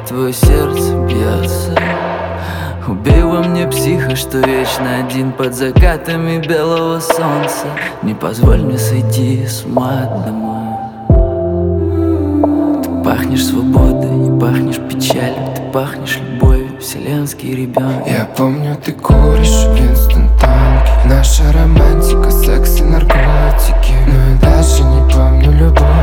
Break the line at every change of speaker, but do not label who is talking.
твое сердце бьется. Убей во мне психа, что вечно один под закатами белого солнца. Не позволь мне сойти с ума домой. Ты пахнешь свободой и пахнешь печалью. Ты пахнешь любовью, вселенский ребенок.
Я помню, ты куришь Винстон Танки. Наша романтика, секс и наркотики. Но я даже не помню любовь.